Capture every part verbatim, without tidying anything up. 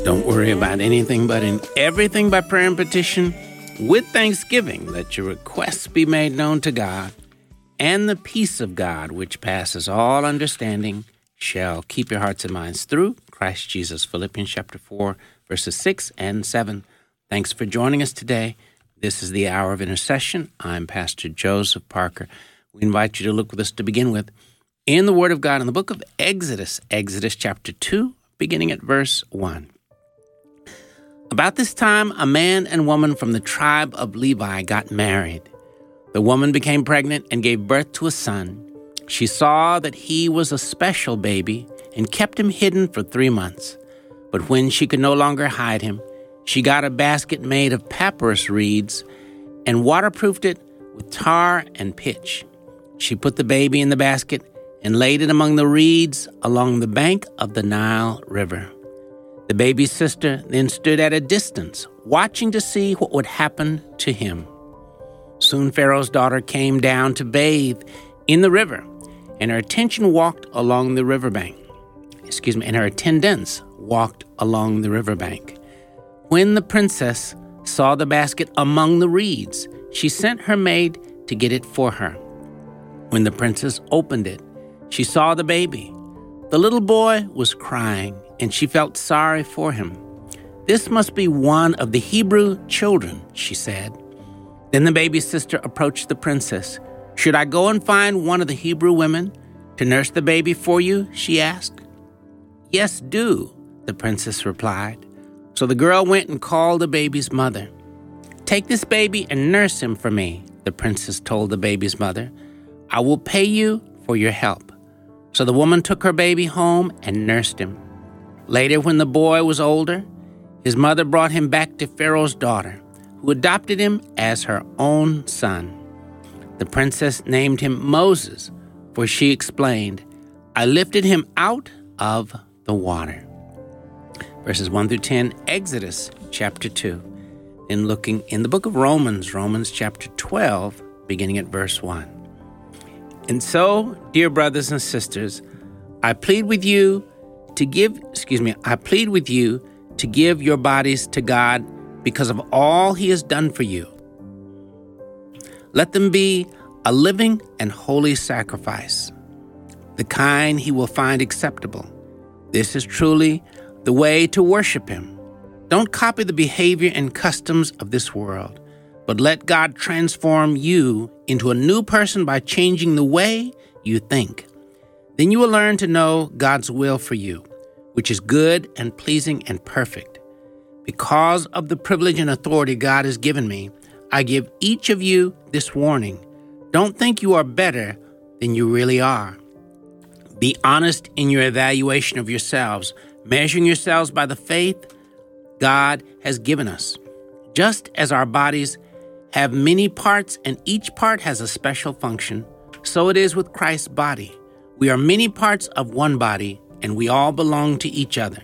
Don't worry about anything, but in everything by prayer and petition, with thanksgiving, let your requests be made known to God, and the peace of God, which passes all understanding, shall keep your hearts and minds through Christ Jesus. Philippians chapter four, verses six and seven. Thanks for joining us today. This is the Hour of Intercession. I'm Pastor Joseph Parker. We invite you to look with us to begin with in the Word of God in the book of Exodus, Exodus chapter two, beginning at verse one. About this time, a man and woman from the tribe of Levi got married. The woman became pregnant and gave birth to a son. She saw that he was a special baby and kept him hidden for three months. But when she could no longer hide him, she got a basket made of papyrus reeds and waterproofed it with tar and pitch. She put the baby in the basket and laid it among the reeds along the bank of the Nile River. The baby's sister then stood at a distance, watching to see what would happen to him. Soon Pharaoh's daughter came down to bathe in the river, and her attention walked along the riverbank. Excuse me, and her attendants walked along the riverbank. When the princess saw the basket among the reeds, she sent her maid to get it for her. When the princess opened it, she saw the baby. The little boy was crying, and she felt sorry for him. "This must be one of the Hebrew children," she said. Then the baby's sister approached the princess. "Should I go and find one of the Hebrew women to nurse the baby for you?" she asked. "Yes, do," the princess replied. So the girl went and called the baby's mother. "Take this baby and nurse him for me," the princess told the baby's mother. "I will pay you for your help." So the woman took her baby home and nursed him. Later, when the boy was older, his mother brought him back to Pharaoh's daughter, who adopted him as her own son. The princess named him Moses, for she explained, "I lifted him out of the water." Verses one through ten, Exodus chapter two. Then looking in the book of Romans, Romans chapter twelve, beginning at verse one. "And so, dear brothers and sisters, I plead with you to give, excuse me, I plead with you to give your bodies to God because of all He has done for you. Let them be a living and holy sacrifice, the kind He will find acceptable. This is truly the way to worship Him. Don't copy the behavior and customs of this world, but let God transform you into a new person by changing the way you think. Then you will learn to know God's will for you, which is good and pleasing and perfect. Because of the privilege and authority God has given me, I give each of you this warning. Don't think you are better than you really are. Be honest in your evaluation of yourselves, measuring yourselves by the faith God has given us. Just as our bodies have many parts and each part has a special function, so it is with Christ's body. We are many parts of one body, and we all belong to each other.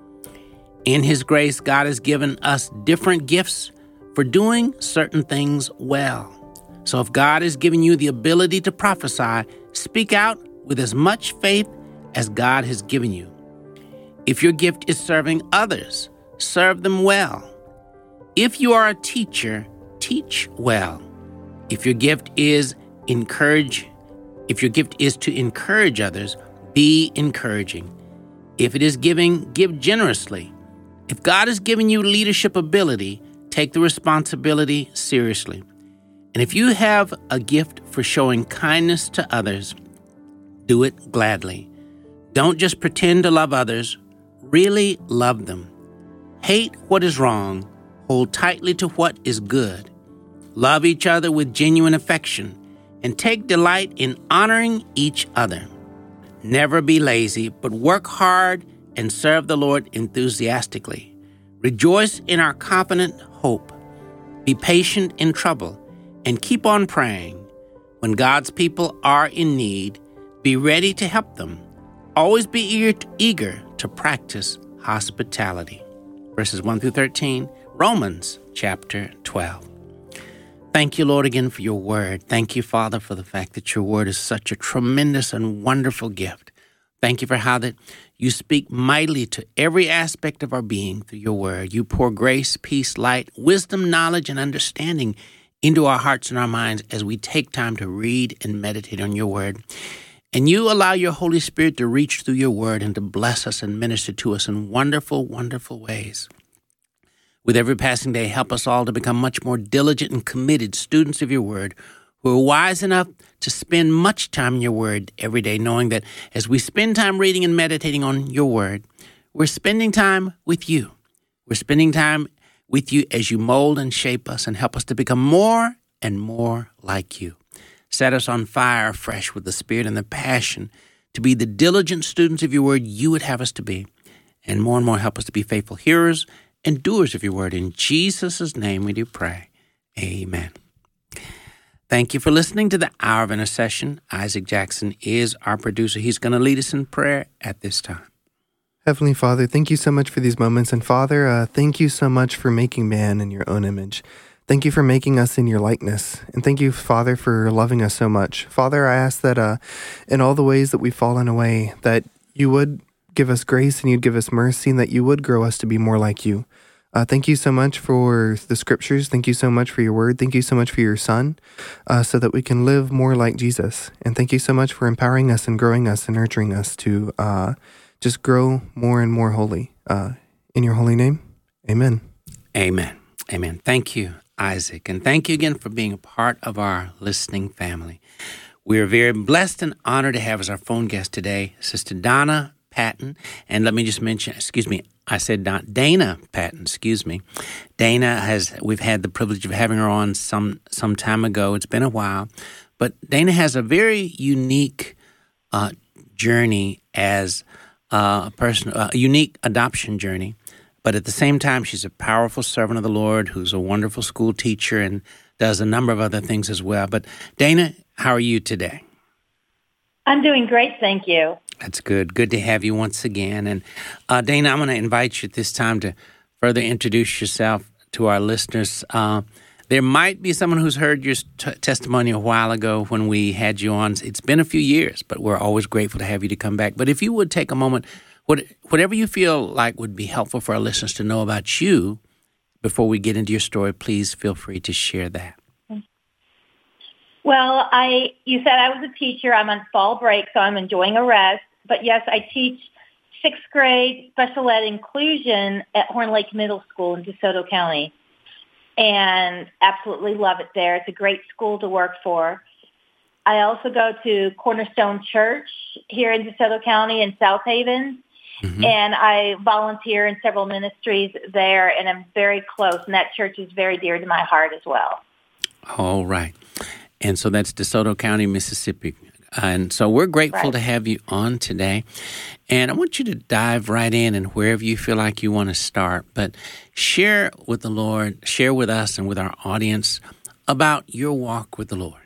In His grace, God has given us different gifts for doing certain things well. So if God has given you the ability to prophesy, speak out with as much faith as God has given you. If your gift is serving others, serve them well. If you are a teacher, teach well. If your gift is encourage, if your gift is to encourage others, be encouraging. If it is giving, give generously. If God has given you leadership ability, take the responsibility seriously. And if you have a gift for showing kindness to others, do it gladly. Don't just pretend to love others, really love them. Hate what is wrong, hold tightly to what is good. Love each other with genuine affection, and take delight in honoring each other. Never be lazy, but work hard and serve the Lord enthusiastically. Rejoice in our confident hope. Be patient in trouble, and keep on praying. When God's people are in need, be ready to help them. Always be eager to, eager to practice hospitality. Verses one through thirteen, Romans chapter twelve. Thank you, Lord, again for your word. Thank you, Father, for the fact that your word is such a tremendous and wonderful gift. Thank you for how that You speak mightily to every aspect of our being through your word. You pour grace, peace, light, wisdom, knowledge, and understanding into our hearts and our minds as we take time to read and meditate on your word. And you allow your Holy Spirit to reach through your word and to bless us and minister to us in wonderful, wonderful ways. With every passing day, help us all to become much more diligent and committed students of your word, who are wise enough to spend much time in your word every day, knowing that as we spend time reading and meditating on your word, we're spending time with you. We're spending time with you as you mold and shape us and help us to become more and more like you. Set us on fire afresh with the spirit and the passion to be the diligent students of your word you would have us to be. And more and more help us to be faithful hearers and doers of your word. In Jesus' name we do pray. Amen. Thank you for listening to the Hour of Intercession. Isaac Jackson is our producer. He's going to lead us in prayer at this time. Heavenly Father, thank you so much for these moments. And Father, uh, thank you so much for making man in your own image. Thank you for making us in your likeness. And thank you, Father, for loving us so much. Father, I ask that uh, in all the ways that we've fallen away, that you would give us grace and you'd give us mercy and that you would grow us to be more like you. Uh, thank you so much for the scriptures. Thank you so much for your word. Thank you so much for your son, uh, so that we can live more like Jesus. And thank you so much for empowering us and growing us and nurturing us to uh, just grow more and more holy. Uh, in your holy name, amen. Amen. Amen. Thank you, Isaac. And thank you again for being a part of our listening family. We're very blessed and honored to have as our phone guest today, Sister Donna Patton. And let me just mention, excuse me, I said not Dana Patton, excuse me. Dana has, we've had the privilege of having her on some, some time ago. It's been a while. But Dana has a very unique uh, journey as uh, a person, a unique adoption journey. But at the same time, she's a powerful servant of the Lord who's a wonderful school teacher and does a number of other things as well. But Dana, how are you today? I'm doing great, thank you. That's good. Good to have you once again. And uh, Dana, I'm going to invite you at this time to further introduce yourself to our listeners. Uh, there might be someone who's heard your t- testimony a while ago when we had you on. It's been a few years, but we're always grateful to have you to come back. But if you would take a moment, what, whatever you feel like would be helpful for our listeners to know about you before we get into your story, please feel free to share that. Well, I you said I was a teacher. I'm on fall break, so I'm enjoying a rest. But yes, I teach sixth grade special ed inclusion at Horn Lake Middle School in DeSoto County, and absolutely love it there. It's a great school to work for. I also go to Cornerstone Church here in DeSoto County in South Haven, mm-hmm. and I volunteer in several ministries there, and I'm very close, and that church is very dear to my heart as well. All right. And so that's DeSoto County, Mississippi. And so we're grateful right. to have you on today. And I want you to dive right in and wherever you feel like you want to start. But share with the Lord, share with us and with our audience about your walk with the Lord.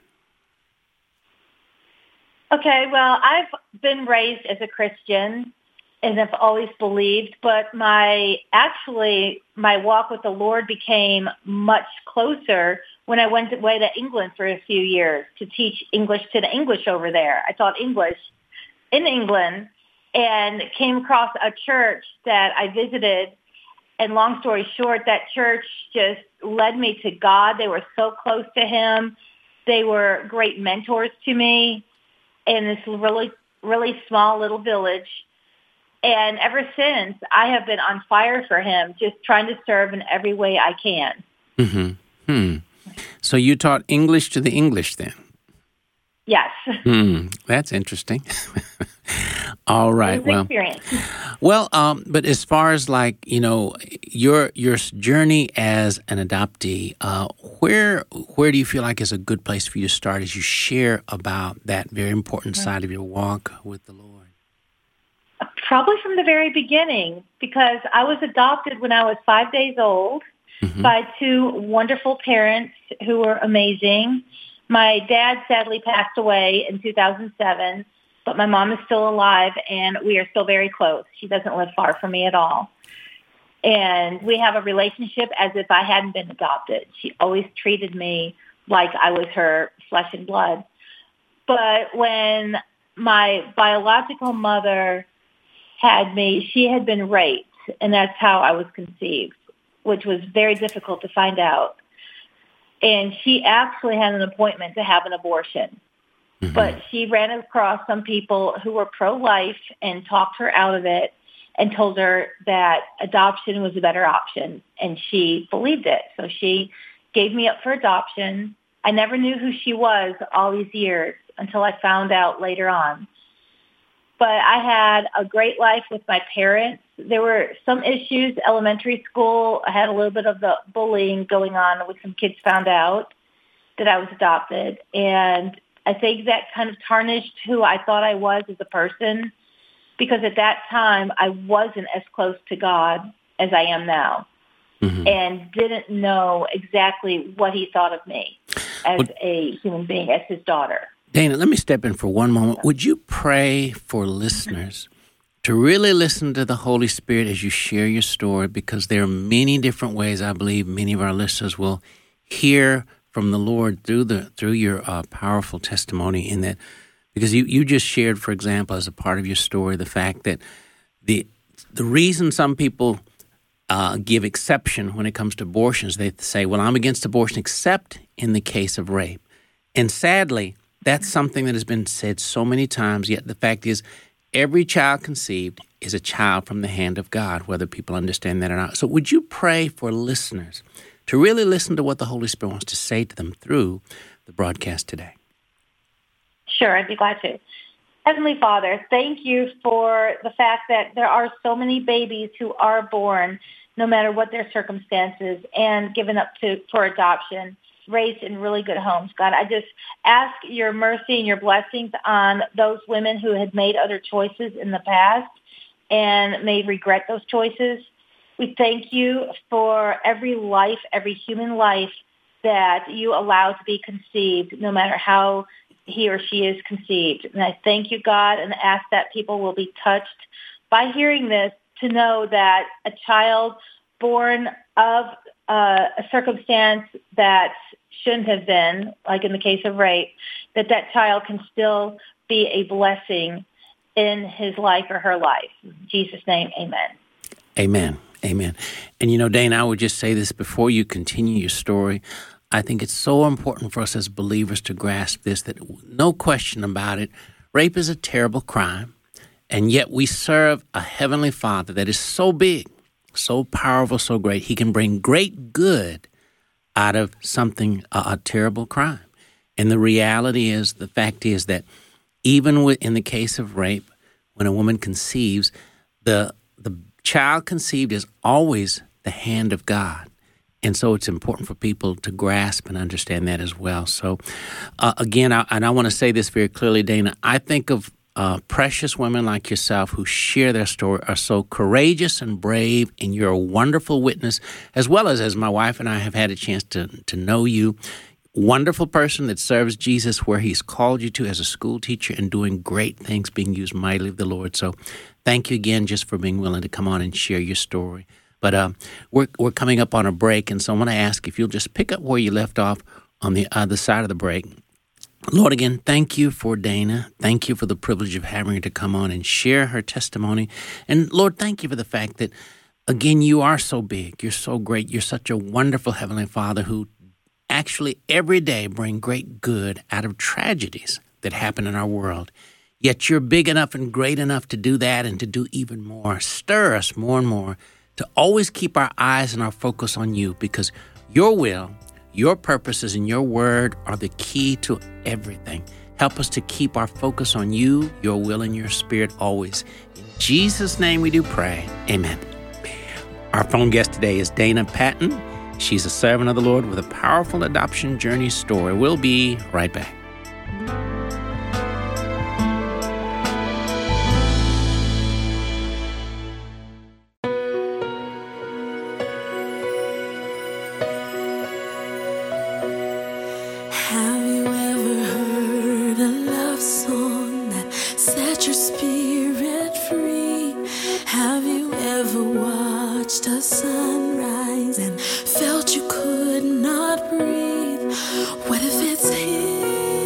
Okay, well, I've been raised as a Christian and have always believed, but my actually my walk with the Lord became much closer when I went away to England for a few years to teach English to the English over there. I taught English in England and came across a church that I visited. And long story short, that church just led me to God. They were so close to him. They were great mentors to me in this really, really small little village. And ever since, I have been on fire for him, just trying to serve in every way I can. Mm-hmm. Hmm. So you taught English to the English then? Yes. Hmm. That's interesting. All right. Well, experience. well, um, but as far as like, you know, your your journey as an adoptee, uh, where where do you feel like is a good place for you to start as you share about that very important mm-hmm. side of your walk with the Lord? Probably from the very beginning, because I was adopted when I was five days old mm-hmm. by two wonderful parents who were amazing. My dad sadly passed away in two thousand seven, but my mom is still alive, and we are still very close. She doesn't live far from me at all. And we have a relationship as if I hadn't been adopted. She always treated me like I was her flesh and blood. But when my biological mother had me, she had been raped, and that's how I was conceived, which was very difficult to find out. And she actually had an appointment to have an abortion. Mm-hmm. But she ran across some people who were pro-life and talked her out of it and told her that adoption was a better option. And she believed it. So she gave me up for adoption. I never knew who she was all these years until I found out later on. But I had a great life with my parents. There were some issues, elementary school. I had a little bit of the bullying going on when some kids found out that I was adopted. And I think that kind of tarnished who I thought I was as a person, because at that time I wasn't as close to God as I am now, mm-hmm. and didn't know exactly what he thought of me as well, a human being, as his daughter. Dana, let me step in for one moment. Would you pray for listeners to really listen to the Holy Spirit as you share your story? Because there are many different ways I believe many of our listeners will hear from the Lord through the through your uh, powerful testimony. In that, because you, you just shared, for example, as a part of your story, the fact that the the reason some people uh, give exception when it comes to abortions, they say, well, I'm against abortion except in the case of rape. And sadly, that's something that has been said so many times, yet the fact is every child conceived is a child from the hand of God, whether people understand that or not. So would you pray for listeners to really listen to what the Holy Spirit wants to say to them through the broadcast today? Sure, I'd be glad to. Heavenly Father, thank you for the fact that there are so many babies who are born, no matter what their circumstances, and given up to for adoption, raised in really good homes. God, I just ask your mercy and your blessings on those women who had made other choices in the past and may regret those choices. We thank you for every life, every human life that you allow to be conceived, no matter how he or she is conceived. And I thank you, God, and ask that people will be touched by hearing this to know that a child born of uh, a circumstance that shouldn't have been, like in the case of rape, that that child can still be a blessing in his life or her life. In Jesus' name, amen. Amen. Amen. And, you know, Dana, I would just say this before you continue your story. I think it's so important for us as believers to grasp this, that no question about it, rape is a terrible crime, and yet we serve a heavenly Father that is so big, so powerful, so great. He can bring great good out of something, a, a terrible crime. And the reality is, the fact is that even with, in the case of rape, when a woman conceives, the the child conceived is always the hand of God. And so it's important for people to grasp and understand that as well. So, uh, again, I, and I want to say this very clearly, Dana, I think of uh, precious women like yourself who share their story, are so courageous and brave, and you're a wonderful witness, as well as as my wife and I have had a chance to, to know you. Wonderful person that serves Jesus where he's called you to as a school teacher and doing great things, being used mightily of the Lord. So thank you again just for being willing to come on and share your story. But uh, we're we're coming up on a break, and so I want to ask if you'll just pick up where you left off on the other side of the break. Lord, again, thank you for Dana. Thank you for the privilege of having her to come on and share her testimony. And Lord, thank you for the fact that, again, you are so big. You're so great. You're such a wonderful Heavenly Father who actually every day bring great good out of tragedies that happen in our world. Yet you're big enough and great enough to do that and to do even more. Stir us more and more to always keep our eyes and our focus on you, because your will, your purposes, and your word are the key to everything. Help us to keep our focus on you, your will, and your spirit always. In Jesus' name we do pray. Amen. Our phone guest today is Dana Patton. She's a servant of the Lord with a powerful adoption journey story. We'll be right back.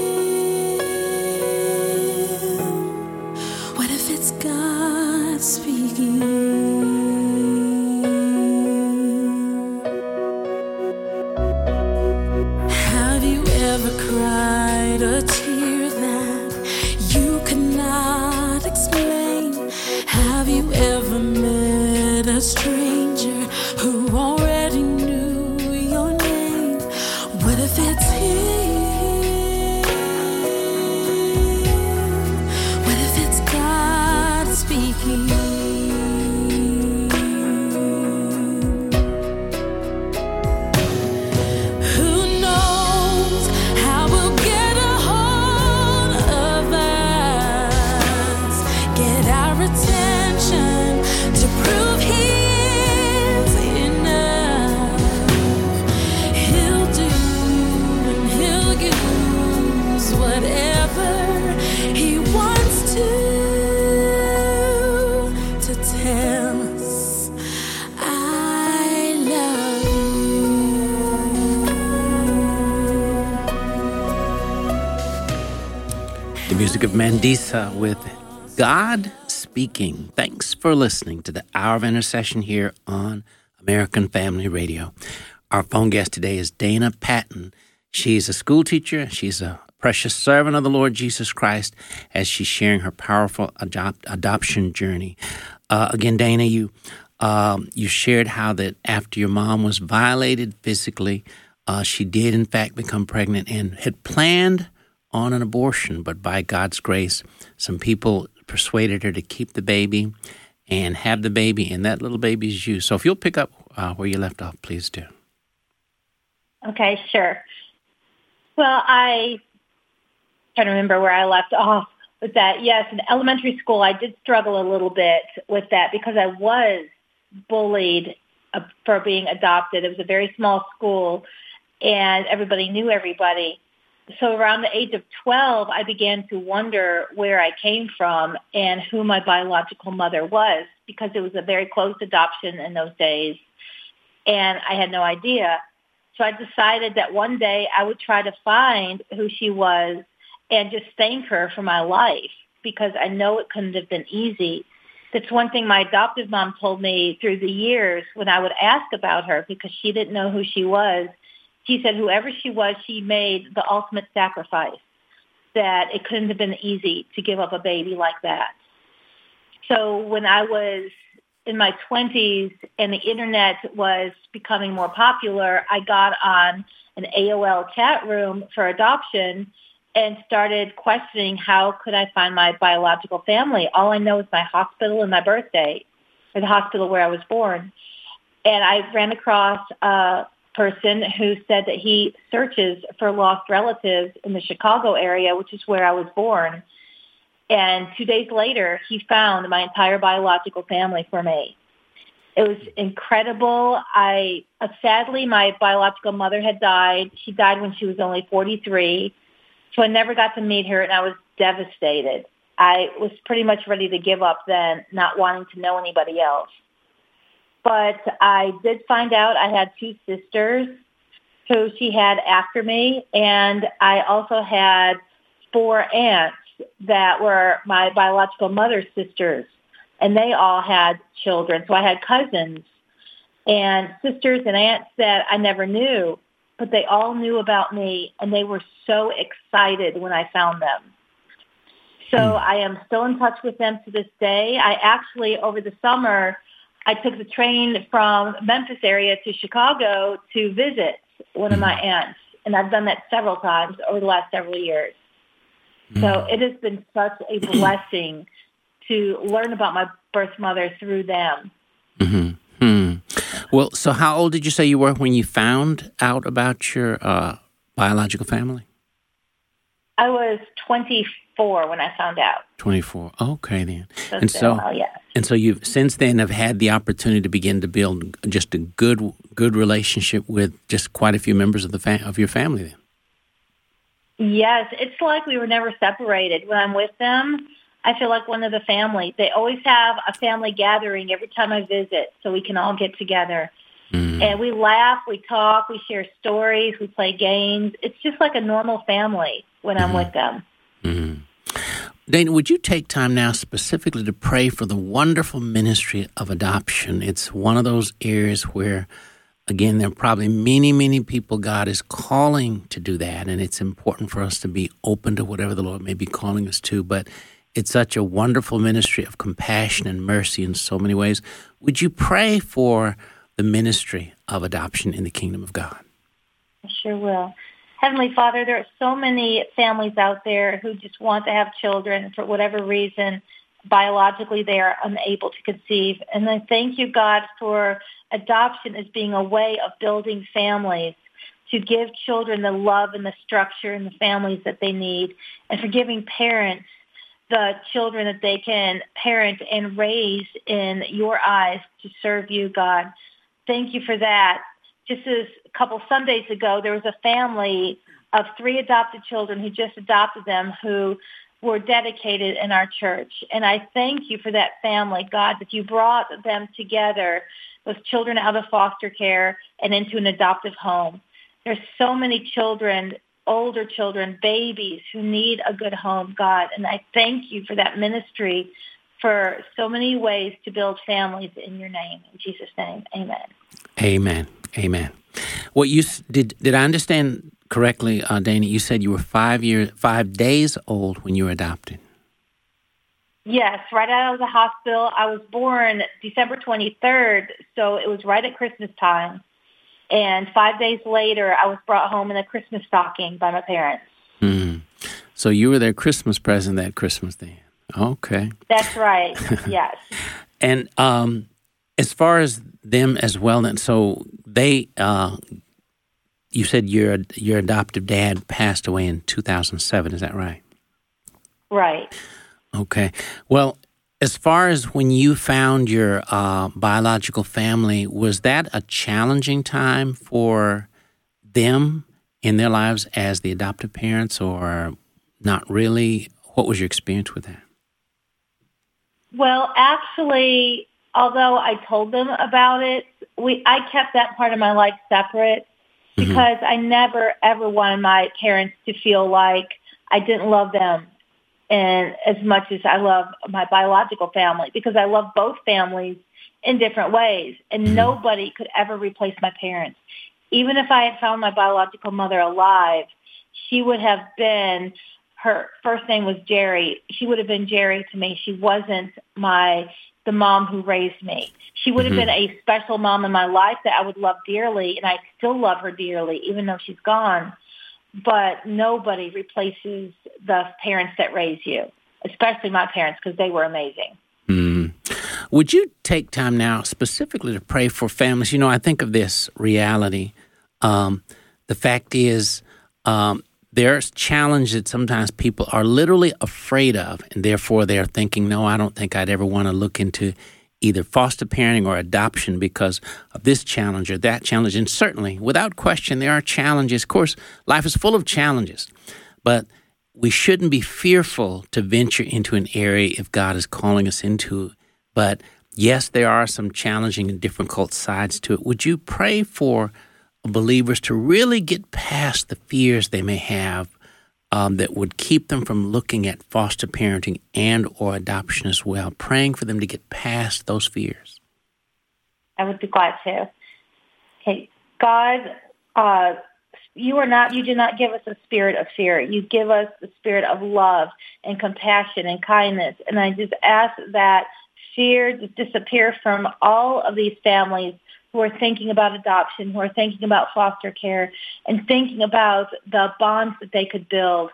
What if it's God's with a stranger who already knew your name? What if it's him? What if it's God speaking? Music of Mandisa with God Speaking. Thanks for listening to the Hour of Intercession here on American Family Radio. Our phone guest today is Dana Patton. She's a school teacher. She's a precious servant of the Lord Jesus Christ as she's sharing her powerful adopt, adoption journey. Uh, again, Dana, you um, you shared how that after your mom was violated physically, uh, she did in fact become pregnant and had planned on an abortion, but by God's grace, some people persuaded her to keep the baby and have the baby, and that little baby is you. So if you'll pick up uh, where you left off, please do. Okay, sure. Well, I trying to remember where I left off with that. Yes, in elementary school, I did struggle a little bit with that because I was bullied uh, for being adopted. It was a very small school, and everybody knew everybody. So around the age of twelve, I began to wonder where I came from and who my biological mother was, because it was a very close adoption in those days, and I had no idea. So I decided that one day I would try to find who she was and just thank her for my life, because I know it couldn't have been easy. That's one thing my adoptive mom told me through the years when I would ask about her, because she didn't know who she was. She said whoever she was, she made the ultimate sacrifice, that it couldn't have been easy to give up a baby like that. So when I was in my twenties and the internet was becoming more popular, I got on an A O L chat room for adoption and started questioning how could I find my biological family. All I know is my hospital and my birthday, or the hospital where I was born. And I ran across a person who said that he searches for lost relatives in the Chicago area, which is where I was born. And two days later, he found my entire biological family for me. It was incredible. I uh, sadly, my biological mother had died. She died when she was only forty-three. So I never got to meet her, and I was devastated. I was pretty much ready to give up then, not wanting to know anybody else. But I did find out I had two sisters who she had after me, and I also had four aunts that were my biological mother's sisters, and they all had children. So I had cousins and sisters and aunts that I never knew, but they all knew about me, and they were so excited when I found them. So I am still in touch with them to this day. I actually, over the summer, I took the train from Memphis area to Chicago to visit one of my aunts, and I've done that several times over the last several years. So it has been such a blessing to learn about my birth mother through them. Mm-hmm. Hmm. Well, so how old did you say you were when you found out about your uh, biological family? I was twenty-four when I found out. twenty-four. Okay, then. So and so, well, yes. and so you've since then have had the opportunity to begin to build just a good, good relationship with just quite a few members of the fa- of your family. Then. Yes, it's like we were never separated. When I'm with them, I feel like one of the family. They always have a family gathering every time I visit, so we can all get together. Mm-hmm. And we laugh, we talk, we share stories, we play games. It's just like a normal family when I'm mm-hmm. with them. Mm-hmm. Dana, would you take time now specifically to pray for the wonderful ministry of adoption? It's one of those areas where, again, there are probably many, many people God is calling to do that, and it's important for us to be open to whatever the Lord may be calling us to. But It's such a wonderful ministry of compassion and mercy in so many ways. Would you pray for the ministry of adoption in the kingdom of God? I sure will. Heavenly Father, there are so many families out there who just want to have children for whatever reason. Biologically, they are unable to conceive. And I thank you, God, for adoption as being a way of building families, to give children the love and the structure and the families that they need, and for giving parents the children that they can parent and raise in your eyes to serve you, God. Thank you for that. Just as a couple Sundays ago, there was a family of three adopted children who just adopted them who were dedicated in our church. And I thank you for that family, God, that you brought them together, those children out of foster care and into an adoptive home. There's so many children, older children, babies who need a good home, God. And I thank you for that ministry, for so many ways to build families in your name. In Jesus' name, amen. Amen. Amen. What you did? Did I understand correctly, uh, Dana? You said you were five years, five days old when you were adopted. Yes, right out of the hospital. I was born December twenty-third, so it was right at Christmas time. And five days later, I was brought home in a Christmas stocking by my parents. Mm. So you were their Christmas present that Christmas then. Okay. That's right. Yes. And um, as far as them as well, then, so they, uh, you said your your adoptive dad passed away in two thousand seven. Is that right? Right. Okay. Well, as far as when you found your uh, biological family, was that a challenging time for them in their lives as the adoptive parents, or not really? What was your experience with that? Well, actually, although I told them about it, we I kept that part of my life separate because mm-hmm. I never, ever wanted my parents to feel like I didn't love them and as much as I love my biological family, because I love both families in different ways, and mm-hmm. nobody could ever replace my parents. Even if I had found my biological mother alive, she would have been, her first name was Jerry. She would have been Jerry to me. She wasn't my the mom who raised me. She would have mm-hmm. been a special mom in my life that I would love dearly, and I still love her dearly, even though she's gone. But nobody replaces the parents that raise you, especially my parents, because they were amazing. Mm. Would you take time now specifically to pray for families? You know, I think of this reality. Um, the fact is, um, there's challenge that sometimes people are literally afraid of, and therefore they're thinking, no, I don't think I'd ever want to look into either foster parenting or adoption because of this challenge or that challenge. And certainly, without question, there are challenges. Of course, life is full of challenges, but we shouldn't be fearful to venture into an area if God is calling us into. But yes, there are some challenging and difficult sides to it. Would you pray for believers to really get past the fears they may have um, that would keep them from looking at foster parenting and or adoption as well, praying for them to get past those fears? I would be glad to. Okay, God, uh, you are not. You do not give us a spirit of fear. You give us the spirit of love and compassion and kindness. And I just ask that fear just disappear from all of these families who are thinking about adoption, who are thinking about foster care, and thinking about the bonds that they could build,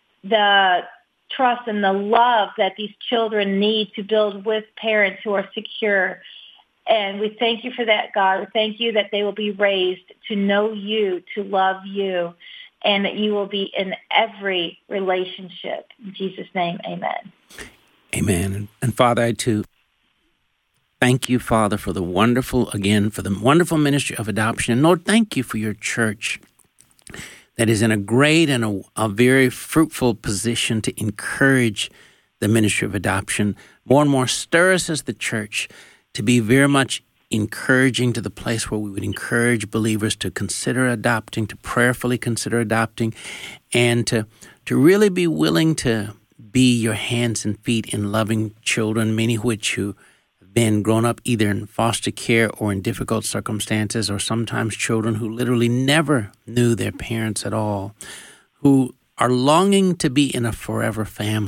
the trust and the love that these children need to build with parents who are secure. And we thank you for that, God. We thank you that they will be raised to know you, to love you, and that you will be in every relationship. In Jesus' name, amen. Amen. And Father, I too thank you, Father, for the wonderful, again, for the wonderful ministry of adoption. And Lord, thank you for your church that is in a great and a, a very fruitful position to encourage the ministry of adoption. More and more, stir us as the church to be very much encouraging to the place where we would encourage believers to consider adopting, to prayerfully consider adopting, and to, to really be willing to be your hands and feet in loving children, many of which who been grown up either in foster care or in difficult circumstances, or sometimes children who literally never knew their parents at all, who are longing to be in a forever family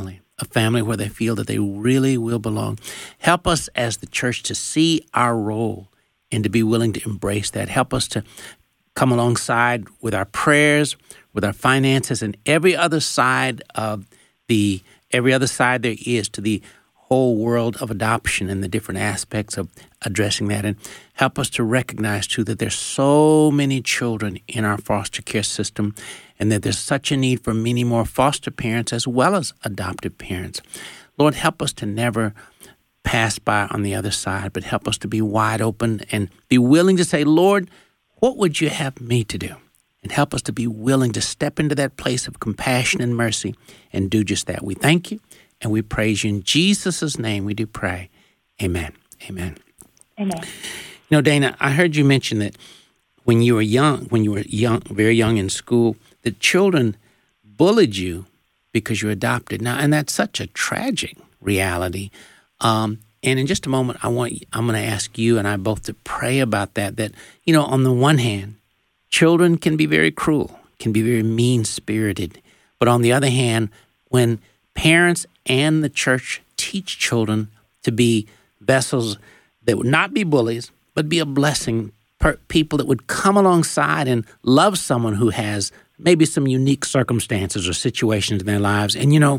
a family where they feel that they really will belong. Help us as the church to see our role and to be willing to embrace that. Help us to come alongside with our prayers, with our finances, and every other side of the every other side there is to the whole world of adoption and the different aspects of addressing that. And help us to recognize, too, that there's so many children in our foster care system and that there's such a need for many more foster parents as well as adoptive parents. Lord, help us to never pass by on the other side, but help us to be wide open and be willing to say, Lord, what would you have me to do? And help us to be willing to step into that place of compassion and mercy and do just that. We thank you and we praise you. In Jesus' name we do pray. Amen. Amen. Amen. You know, Dana, I heard you mention that when you were young, when you were young, very young in school, that children bullied you because you're adopted. Now, and that's such a tragic reality. Um, and in just a moment, I want I'm going to ask you and I both to pray about that. That, you know, on the one hand, children can be very cruel, can be very mean-spirited. But on the other hand, when parents and the church teach children to be vessels that would not be bullies, but be a blessing, per- people that would come alongside and love someone who has maybe some unique circumstances or situations in their lives. And, you know,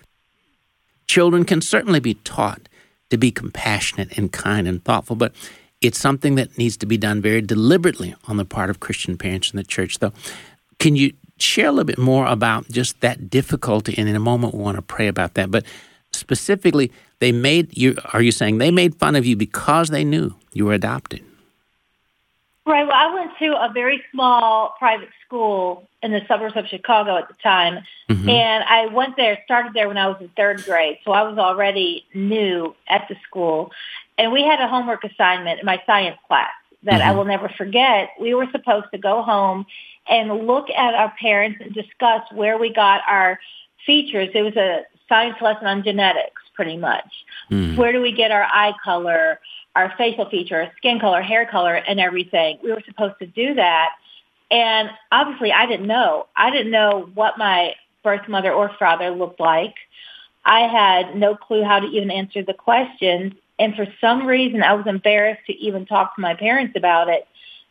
children can certainly be taught to be compassionate and kind and thoughtful, but it's something that needs to be done very deliberately on the part of Christian parents in the church. Though, can you share a little bit more about just that difficulty? And in a moment, we want to pray about that. But specifically, they made you. Are you saying they made fun of you because they knew you were adopted? Right. Well, I went to a very small private school in the suburbs of Chicago at the time. Mm-hmm. And I went there, started there when I was in third grade. So I was already new at the school. And we had a homework assignment in my science class that mm-hmm. I will never forget. We were supposed to go home and look at our parents and discuss where we got our features. It was a science lesson on genetics, pretty much. Mm. Where do we get our eye color, our facial feature, our skin color, hair color, and everything. We were supposed to do that. And obviously, I didn't know. I didn't know what my birth mother or father looked like. I had no clue how to even answer the questions. And for some reason, I was embarrassed to even talk to my parents about it.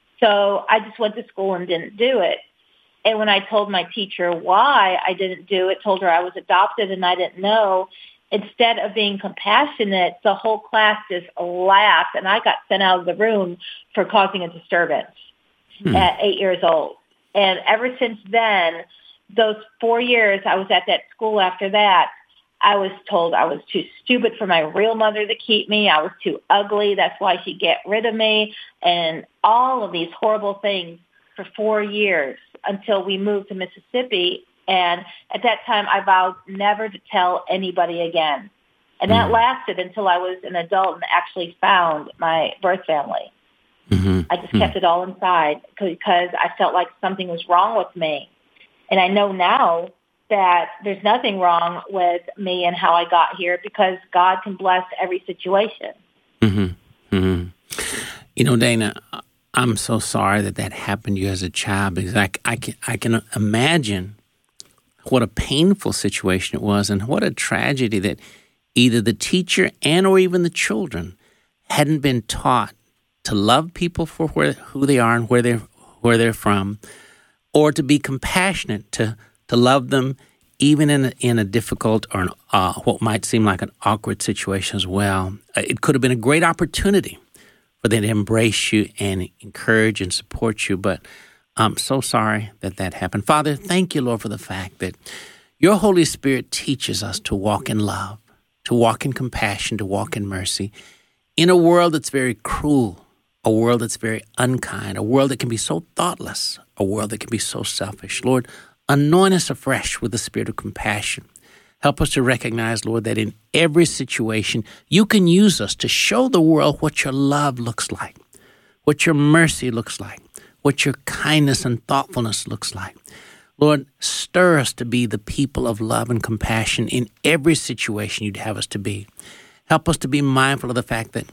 So I just went to school and didn't do it. And when I told my teacher why I didn't do it, told her I was adopted and I didn't know, instead of being compassionate, the whole class just laughed, and I got sent out of the room for causing a disturbance hmm. at eight years old. And ever since then, those four years I was at that school after that, I was told I was too stupid for my real mother to keep me. I was too ugly. That's why she'd get rid of me. And all of these horrible things for four years until we moved to Mississippi. And at that time, I vowed never to tell anybody again. And that mm-hmm. lasted until I was an adult and actually found my birth family. Mm-hmm. I just mm-hmm. kept it all inside because I felt like something was wrong with me. And I know now that there's nothing wrong with me and how I got here because God can bless every situation. Mm-hmm. Mm-hmm. You know, Dana, I'm so sorry that that happened to you as a child because I, I, can, I can imagine what a painful situation it was and what a tragedy that either the teacher and or even the children hadn't been taught to love people for where, who they are and where they're, where they're from, or to be compassionate, to to love them even in a, in a difficult or an, uh, what might seem like an awkward situation as well. It could have been a great opportunity for them to embrace you and encourage and support you, but I'm so sorry that that happened. Father, thank you, Lord, for the fact that your Holy Spirit teaches us to walk in love, to walk in compassion, to walk in mercy in a world that's very cruel, a world that's very unkind, a world that can be so thoughtless, a world that can be so selfish. Lord, anoint us afresh with the spirit of compassion. Help us to recognize, Lord, that in every situation, you can use us to show the world what your love looks like, what your mercy looks like, what your kindness and thoughtfulness looks like. Lord, stir us to be the people of love and compassion in every situation you'd have us to be. Help us to be mindful of the fact that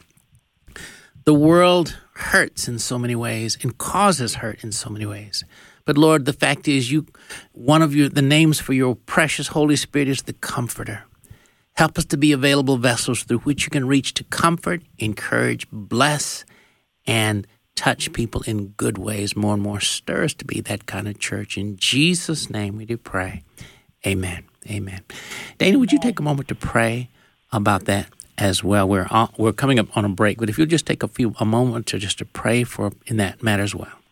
the world hurts in so many ways and causes hurt in so many ways. But Lord, the fact is, you, one of your the names for your precious Holy Spirit is the Comforter. Help us to be available vessels through which you can reach to comfort, encourage, bless, and touch people in good ways more and more. Stir us to be that kind of church. In Jesus' name we do pray. Amen. Amen. Dana, would you take a moment to pray about that as well? We're on, we're coming up on a break, but if you'll just take a few a moment to just to pray for in that matter as well.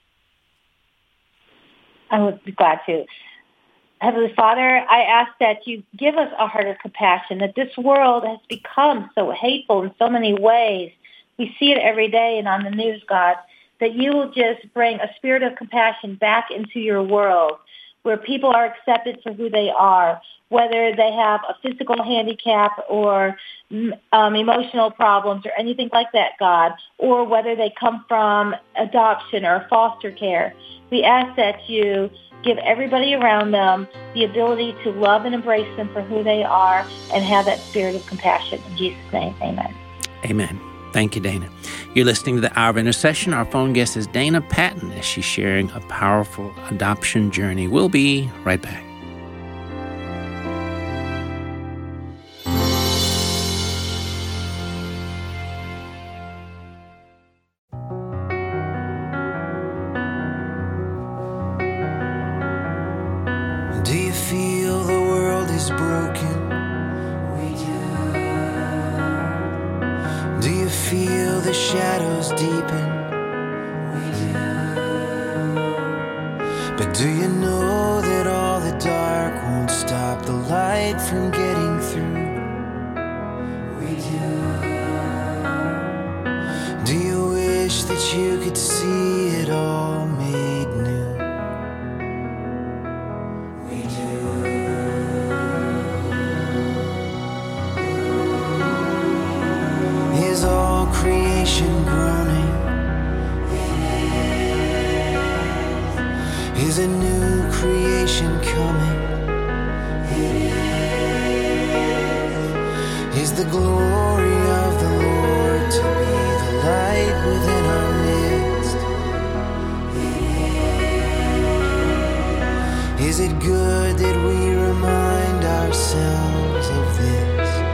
I would be glad to. Heavenly Father, I ask that you give us a heart of compassion, that this world has become so hateful in so many ways. We see it every day and on the news, God, that you will just bring a spirit of compassion back into your world where people are accepted for who they are, whether they have a physical handicap or um, emotional problems or anything like that, God, or whether they come from adoption or foster care. We ask that you give everybody around them the ability to love and embrace them for who they are and have that spirit of compassion. In Jesus' name, amen. Amen. Thank you, Dana. You're listening to the Hour of Intercession. Our phone guest is Dana Patton as she's sharing a powerful adoption journey. We'll be right back. Do you feel the world is broken? Do you feel the shadows deepen? But do you know that all the dark won't stop the light from getting through? Do you wish that you could see it all made new? Is all creation groaning? Is a new creation coming? Is the glory of the Lord to be the light within our midst? Is it good that we remind ourselves of this?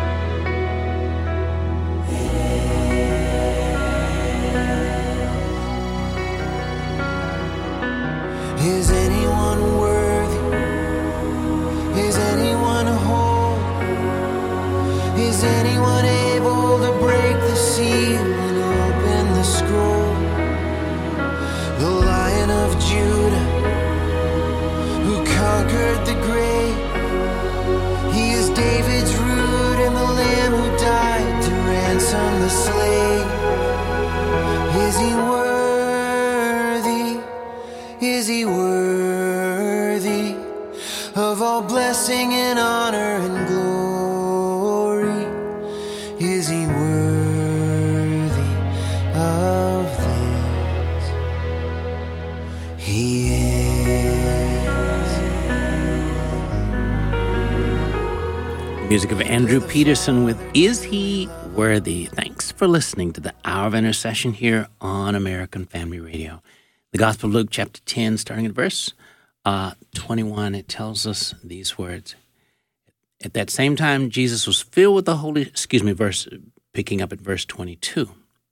Is anyone worthy? Is anyone whole? Is anyone able to break the seal and open the scroll? The Lion of Judah, who conquered the grave. He is David's root and the Lamb who died to ransom the slave. Is he worthy? Is he worthy of all blessing and honor and glory? Is he worthy of this? He is. Music of Andrew Peterson with Is He Worthy? Thanks for listening to the Hour of Intercession here on American Family Radio. The Gospel of Luke, chapter ten, starting at verse uh, twenty-one, it tells us these words. At that same time, Jesus was filled with the Holy, excuse me, verse, picking up at verse twenty-two.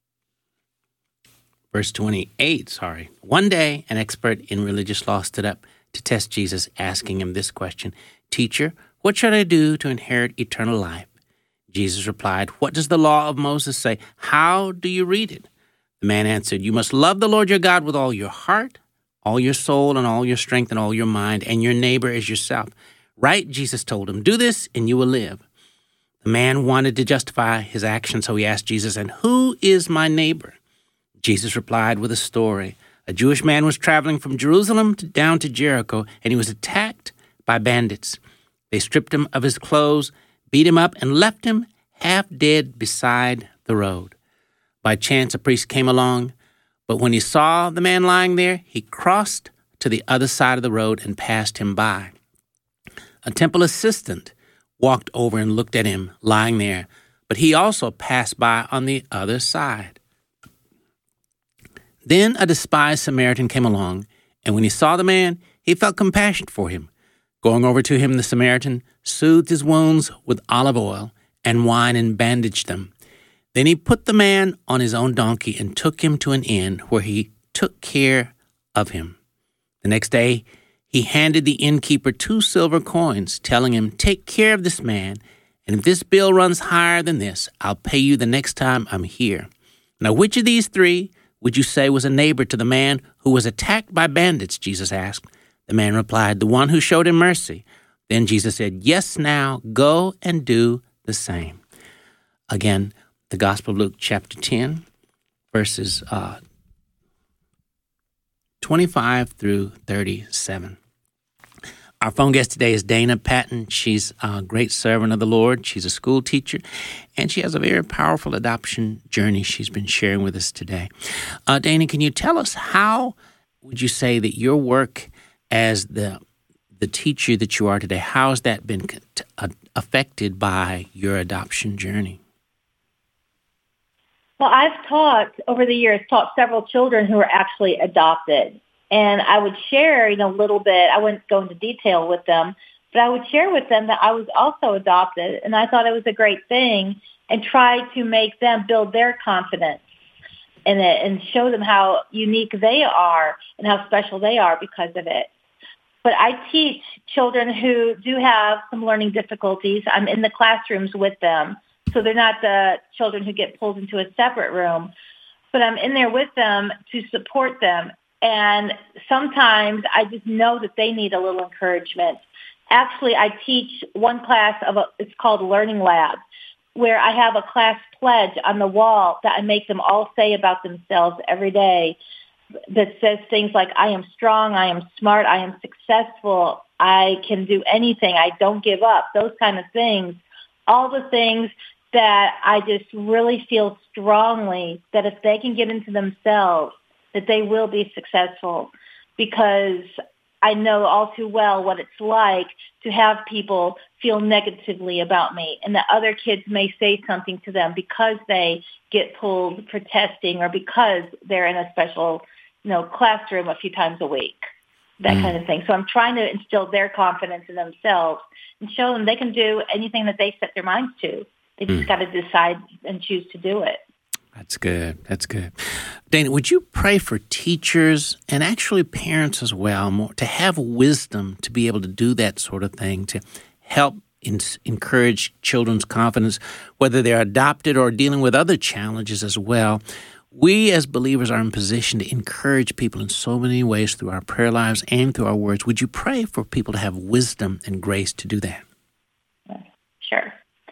Verse twenty-eight, sorry. One day, an expert in religious law stood up to test Jesus, asking him this question, "Teacher, what should I do to inherit eternal life?" Jesus replied, "What does the law of Moses say? How do you read it?" The man answered, "You must love the Lord your God with all your heart, all your soul, and all your strength, and all your mind, and your neighbor as yourself." "Right," Jesus told him, "do this, and you will live." The man wanted to justify his action, so he asked Jesus, "And who is my neighbor?" Jesus replied with a story. A Jewish man was traveling from Jerusalem to, down to Jericho, and he was attacked by bandits. They stripped him of his clothes, beat him up, and left him half dead beside the road. By chance, a priest came along, but when he saw the man lying there, he crossed to the other side of the road and passed him by. A temple assistant walked over and looked at him lying there, but he also passed by on the other side. Then a despised Samaritan came along, and when he saw the man, he felt compassion for him. Going over to him, the Samaritan soothed his wounds with olive oil and wine and bandaged them. Then he put the man on his own donkey and took him to an inn where he took care of him. The next day, he handed the innkeeper two silver coins, telling him, "Take care of this man, and if this bill runs higher than this, I'll pay you the next time I'm here." Now, which of these three would you say was a neighbor to the man who was attacked by bandits? Jesus asked. The man replied, "The one who showed him mercy." Then Jesus said, "Yes, now go and do the same." Again, the Gospel of Luke, chapter ten, verses uh, twenty-five through thirty-seven. Our phone guest today is Dana Patton. She's a great servant of the Lord. She's a school teacher, and she has a very powerful adoption journey she's been sharing with us today. Uh, Dana, can you tell us how would you say that your work as the the teacher that you are today, how has that been uh, affected by your adoption journey? Well, I've taught, over the years, taught several children who are actually adopted. And I would share, you know, a little bit. I wouldn't go into detail with them, but I would share with them that I was also adopted, and I thought it was a great thing, and try to make them build their confidence in it and show them how unique they are and how special they are because of it. But I teach children who do have some learning difficulties. I'm in the classrooms with them, so they're not the children who get pulled into a separate room, but I'm in there with them to support them. And sometimes I just know that they need a little encouragement. Actually, I teach one class of a, it's called Learning Lab, where I have a class pledge on the wall that I make them all say about themselves every day that says things like, "I am strong, I am smart, I am successful, I can do anything, I don't give up," those kind of things. All the things that I just really feel strongly that if they can get into themselves, that they will be successful, because I know all too well what it's like to have people feel negatively about me, and that other kids may say something to them because they get pulled for testing or because they're in a special, you know, classroom a few times a week, that mm. kind of thing. So I'm trying to instill their confidence in themselves and show them they can do anything that they set their minds to. They just mm. got to decide and choose to do it. That's good. That's good. Dana, would you pray for teachers and actually parents as well, more, to have wisdom to be able to do that sort of thing, to help in, encourage children's confidence, whether they're adopted or dealing with other challenges as well? We as believers are in position to encourage people in so many ways through our prayer lives and through our words. Would you pray for people to have wisdom and grace to do that? Sure.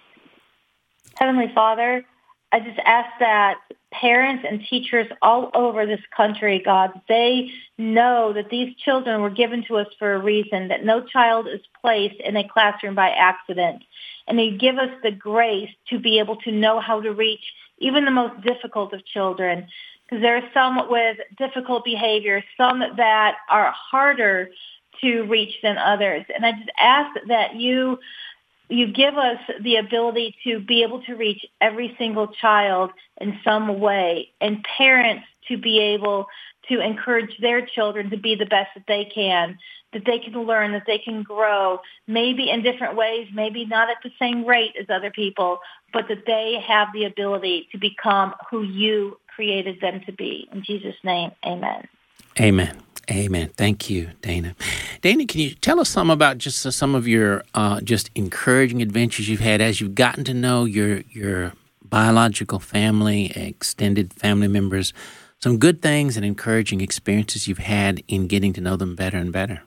Heavenly Father, I just ask that parents and teachers all over this country, God, they know that these children were given to us for a reason, that no child is placed in a classroom by accident. And they give us the grace to be able to know how to reach even the most difficult of children. Because there are some with difficult behavior, some that are harder to reach than others. And I just ask that you You give us the ability to be able to reach every single child in some way, and parents to be able to encourage their children to be the best that they can, that they can learn, that they can grow, maybe in different ways, maybe not at the same rate as other people, but that they have the ability to become who you created them to be. In Jesus' name, amen. Amen. Amen. Thank you, Dana. Dana, can you tell us some about just uh, some of your uh, just encouraging adventures you've had as you've gotten to know your your biological family, extended family members, some good things and encouraging experiences you've had in getting to know them better and better?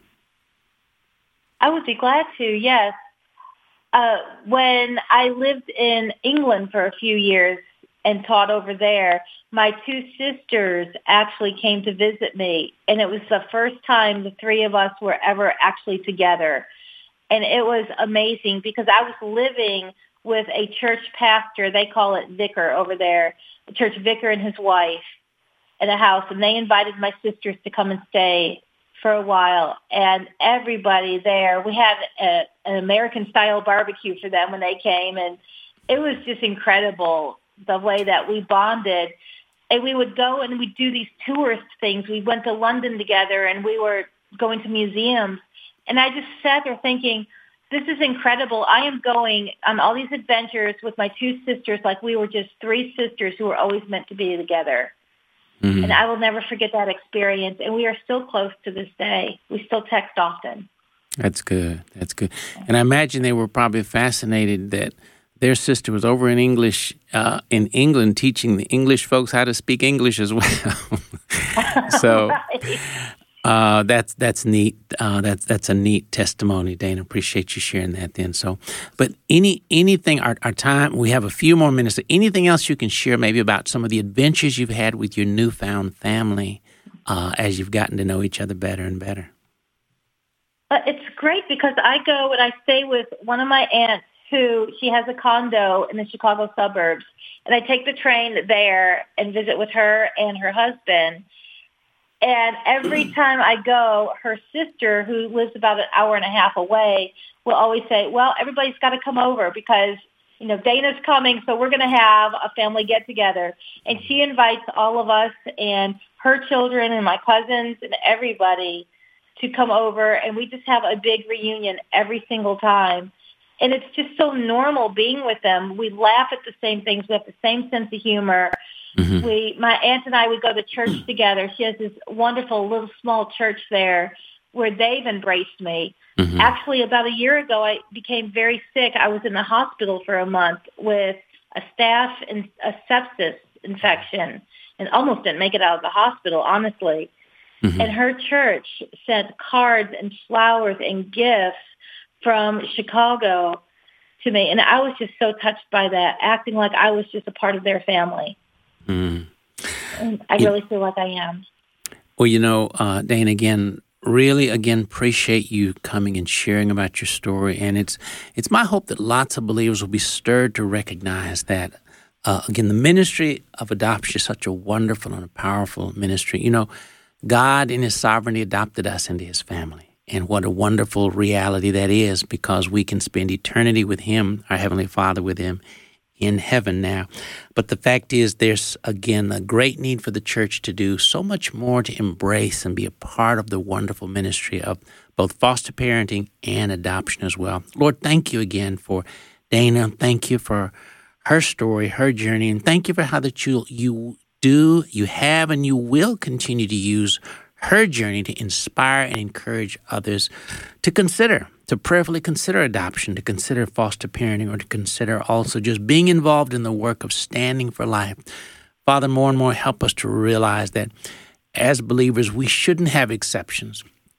I would be glad to, yes. Uh, when I lived in England for a few years and taught over there, my two sisters actually came to visit me, and it was the first time the three of us were ever actually together. And it was amazing because I was living with a church pastor, they call it vicar over there, a church vicar and his wife in a house, and they invited my sisters to come and stay for a while. And everybody there, we had a, an American-style barbecue for them when they came, and it was just incredible the way that we bonded. And we would go and we'd do these tourist things. We went to London together, and we were going to museums. And I just sat there thinking, this is incredible. I am going on all these adventures with my two sisters like we were just three sisters who were always meant to be together. Mm-hmm. And I will never forget that experience. And we are still close to this day. We still text often. That's good. That's good. And I imagine they were probably fascinated that their sister was over in English, uh, in England, teaching the English folks how to speak English as well. So Right. uh, that's that's neat. Uh, that's that's a neat testimony, Dana. Appreciate you sharing that. Then, so, but any anything, our our time, we have a few more minutes. Anything else you can share, maybe about some of the adventures you've had with your newfound family uh, as you've gotten to know each other better and better? Uh, it's great because I go and I stay with one of my aunts who, she has a condo in the Chicago suburbs. And I take the train there and visit with her and her husband. And every time I go, her sister, who lives about an hour and a half away, will always say, well, everybody's got to come over because, you know, Dana's coming, so we're going to have a family get-together. And she invites all of us and her children and my cousins and everybody to come over, and we just have a big reunion every single time. And it's just so normal being with them. We laugh at the same things. We have the same sense of humor. Mm-hmm. We, my aunt and I would go to church together. She has this wonderful little small church there where they've embraced me. Mm-hmm. Actually, about a year ago, I became very sick. I was in the hospital for a month with a staph and a sepsis infection and almost didn't make it out of the hospital, honestly. Mm-hmm. And her church sent cards and flowers and gifts from Chicago to me. And I was just so touched by that, acting like I was just a part of their family. Mm. And I really yeah. feel like I am. Well, you know, uh, Dana, again, really, again, appreciate you coming and sharing about your story. And it's it's my hope that lots of believers will be stirred to recognize that, uh, again, the ministry of adoption is such a wonderful and a powerful ministry. You know, God in his sovereignty adopted us into his family. And what a wonderful reality that is, because we can spend eternity with him, our Heavenly Father, with him in heaven now. But the fact is, there's, again, a great need for the church to do so much more to embrace and be a part of the wonderful ministry of both foster parenting and adoption as well. Lord, thank you again for Dana. Thank you for her story, her journey, and thank you for how that you, you do, you have, and you will continue to use her journey to inspire and encourage others to consider, to prayerfully consider adoption, to consider foster parenting, or to consider also just being involved in the work of standing for life. Father, more and more help us to realize that as believers, we shouldn't have exceptions.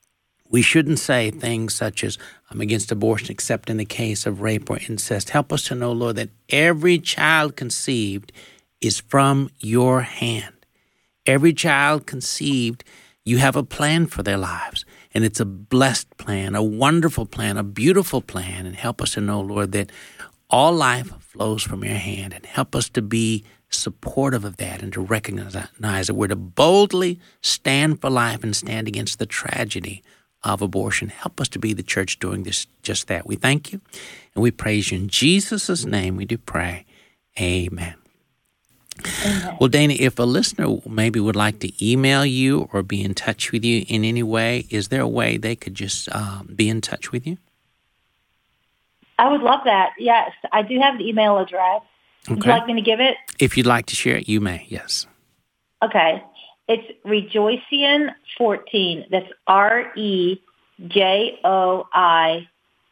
We shouldn't say things such as, I'm against abortion except in the case of rape or incest. Help us to know, Lord, that every child conceived is from your hand. Every child conceived, you have a plan for their lives, and it's a blessed plan, a wonderful plan, a beautiful plan, and help us to know, Lord, that all life flows from your hand, and help us to be supportive of that and to recognize that we're to boldly stand for life and stand against the tragedy of abortion. Help us to be the church doing this, just that. We thank you, and we praise you. In Jesus' name we do pray. Amen. Amen. Well, Dana, if a listener maybe would like to email you or be in touch with you in any way, is there a way they could just um, be in touch with you? I would love that. Yes, I do have an email address. Okay. Would you like me to give it? If you'd like to share it, you may, yes. Okay. It's Rejoician fourteen. That's R E J O I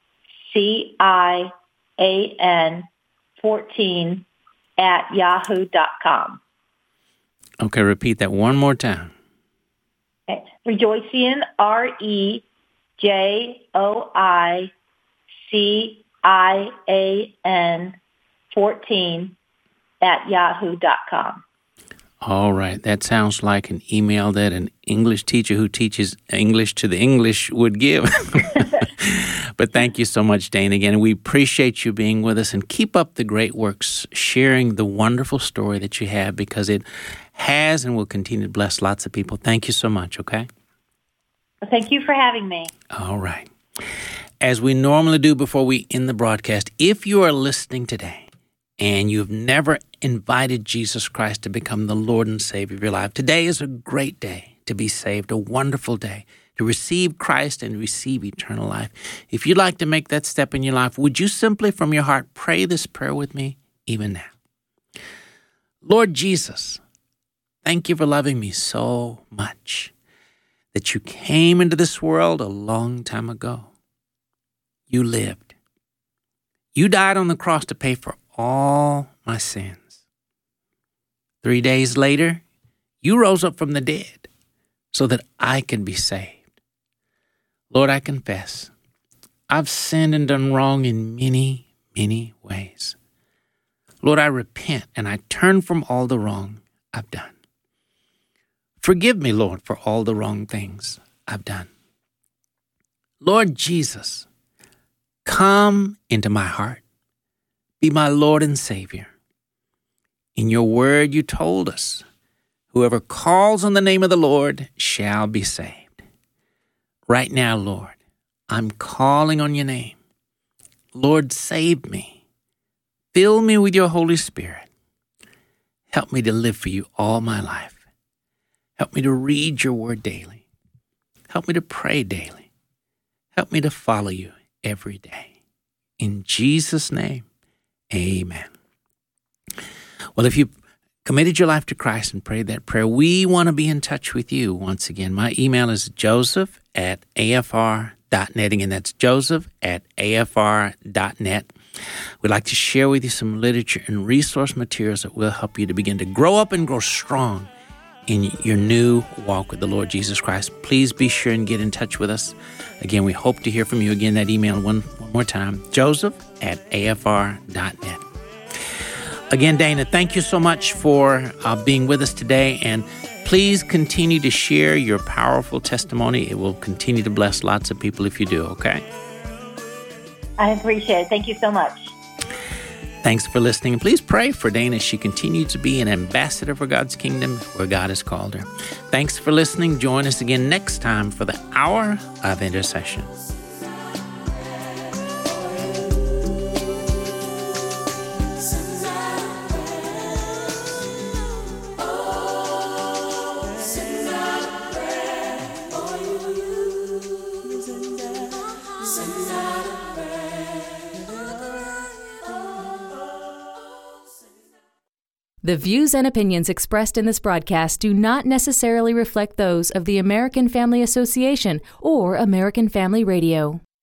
C I A N fourteen at yahoo dot com. Okay, repeat that one more time. Okay. Rejoician, R E J O I C I A N fourteen at yahoo dot com. All right. That sounds like an email that an English teacher who teaches English to the English would give. But thank you so much, Dana, again. We appreciate you being with us, and keep up the great works, sharing the wonderful story that you have, because it has and will continue to bless lots of people. Thank you so much, okay? Thank you for having me. All right. As we normally do before we end the broadcast, if you are listening today and you've never invited Jesus Christ to become the Lord and Savior of your life, today is a great day to be saved, a wonderful day to receive Christ and receive eternal life. If you'd like to make that step in your life, would you simply from your heart pray this prayer with me even now? Lord Jesus, thank you for loving me so much that you came into this world a long time ago. You lived. You died on the cross to pay for all my sins. Three days later, you rose up from the dead so that I could be saved. Lord, I confess, I've sinned and done wrong in many, many ways. Lord, I repent and I turn from all the wrong I've done. Forgive me, Lord, for all the wrong things I've done. Lord Jesus, come into my heart. Be my Lord and Savior. In your word, you told us, whoever calls on the name of the Lord shall be saved. Right now, Lord, I'm calling on your name. Lord, save me. Fill me with your Holy Spirit. Help me to live for you all my life. Help me to read your word daily. Help me to pray daily. Help me to follow you every day. In Jesus' name, amen. Well, if you committed your life to Christ and prayed that prayer, we want to be in touch with you once again. My email is joseph at a f r dot net. Again, that's joseph at a f r dot net. We'd like to share with you some literature and resource materials that will help you to begin to grow up and grow strong in your new walk with the Lord Jesus Christ. Please be sure and get in touch with us. Again, we hope to hear from you. Again, that email one, one more time, joseph at a f r dot net. Again, Dana, thank you so much for uh, being with us today, and please continue to share your powerful testimony. It will continue to bless lots of people if you do, okay? I appreciate it. Thank you so much. Thanks for listening. And please pray for Dana as she continues to be an ambassador for God's kingdom where God has called her. Thanks for listening. Join us again next time for the Hour of Intercession. The views and opinions expressed in this broadcast do not necessarily reflect those of the American Family Association or American Family Radio.